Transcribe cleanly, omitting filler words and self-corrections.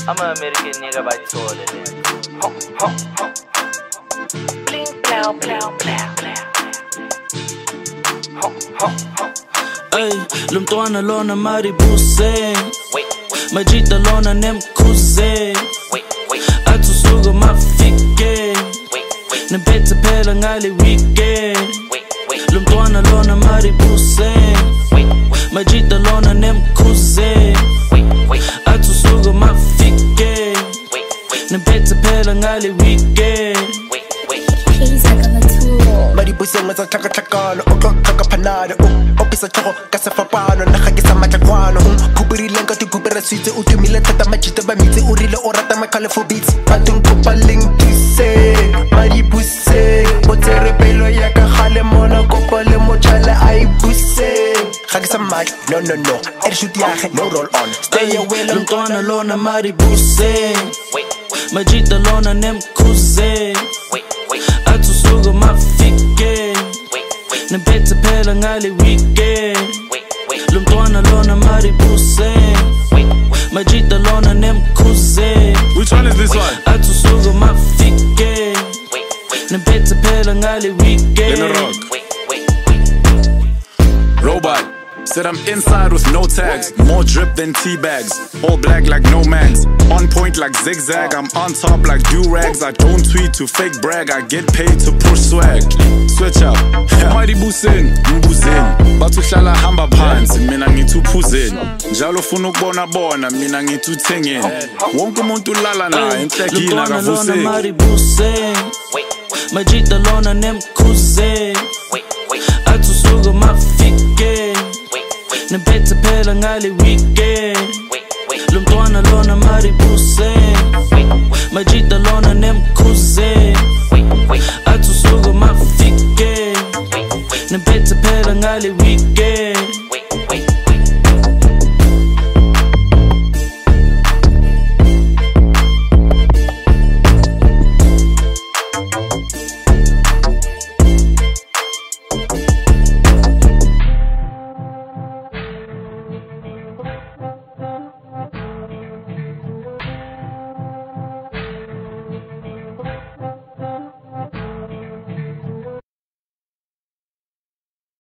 Ama-American nigga bayithole le. Bling blow blow blow blow. Ay, lo mntwana lona maribuse Majita lona nemkhuze Athi usuka mafike Nemphethe phela ngale weekend Lo mntwana lona maribuse Majita lona nemkhuze Athi usuka mafike Nemphethe phela ngale weekend Maribuse ngasa tlhakatlhakano o tlo tlhoka phanado o pisa tlhogo ka sefapano naga ke sa matlakwana khubirileng ka dikhubera switse o tumile thata majita ba mitse o rile o rata makalefo beats batong kopaleng tuse Maribuse o tsere pelo ya ka gale mona kopale mochale ai buse ga ke sa matla no e shoot ya no roll on stay away lo mntwana lona Maribuse Majita lona nemkhuze Athi usuka mafike Nemphethe phela ngale weekend Lo mntwana lona Maribuse Majita lona nemkhuze Which one is this one? Athi usuka mafike Nemphethe phela ngale weekend Let me rock. Robot said I'm inside with no tags, more drip than tea bags, all black like Nomads, on point like zigzag, I'm on top like do-rags, I don't tweet to fake brag, I get paid to push swag, switch up, Maribuse, mbuzeni, bathu hlala hamba phansi, mina ngithi uphuzeni, njalo ufuna ukubona bona, mina ngithi uthengeni, wonke umuntu ulala naye, enhlekile akavuseki. Maribuse Majita lona nemkhuze Athi usuka mafike Nemphethe phela ngale weekend Lo mntwana lona Maribuse Majita lona nemkhuze Athi usuka mafike Nemphethe phela ngale weekend